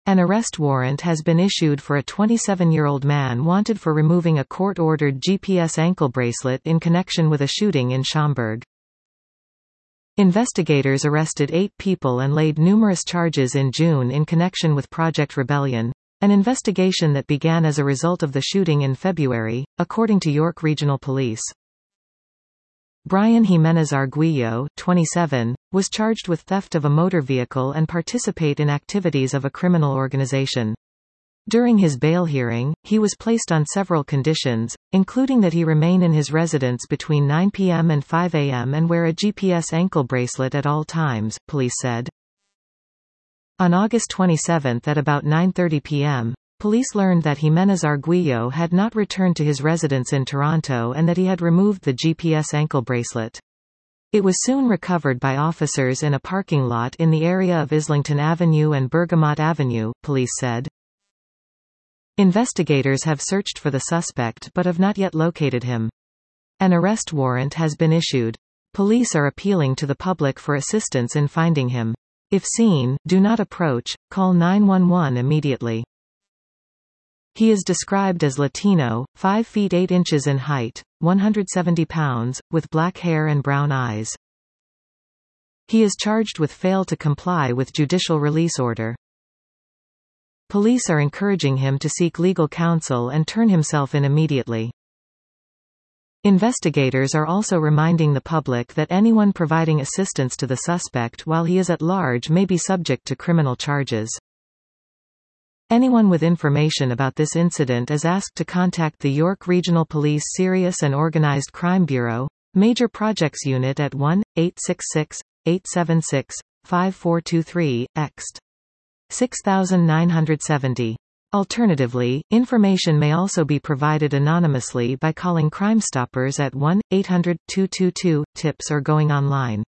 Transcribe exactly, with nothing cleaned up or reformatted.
An arrest warrant has been issued for a twenty-seven-year-old man wanted for removing a court-ordered G P S ankle bracelet in connection with a shooting in Schaumburg. Investigators arrested eight people and laid numerous charges in June in connection with Project Rebellion, an investigation that began as a result of the shooting in February, according to York Regional Police. Brian Jimenez Arguello, twenty-seven, was charged with theft of a motor vehicle and participate in activities of a criminal organization. During his bail hearing, he was placed on several conditions, including that he remain in his residence between nine p m and five a m and wear a G P S ankle bracelet at all times, police said. On August twenty-seventh at about nine thirty p m, police learned that Jimenez Arguello had not returned to his residence in Toronto and that he had removed the G P S ankle bracelet. It was soon recovered by officers in a parking lot in the area of Islington Avenue and Bergamot Avenue, police said. Investigators have searched for the suspect but have not yet located him. An arrest warrant has been issued. Police are appealing to the public for assistance in finding him. If seen, do not approach, call nine one one immediately. He is described as Latino, five feet eight inches in height, one hundred seventy pounds, with black hair and brown eyes. He is charged with fail to comply with judicial release order. Police are encouraging him to seek legal counsel and turn himself in immediately. Investigators are also reminding the public that anyone providing assistance to the suspect while he is at large may be subject to criminal charges. Anyone with information about this incident is asked to contact the York Regional Police Serious and Organised Crime Bureau, Major Projects Unit at one eight six six, eight seven six, five four two three, ext. six nine seven zero. Alternatively, information may also be provided anonymously by calling Crime Stoppers at one eight hundred, two two two, TIPS or going online.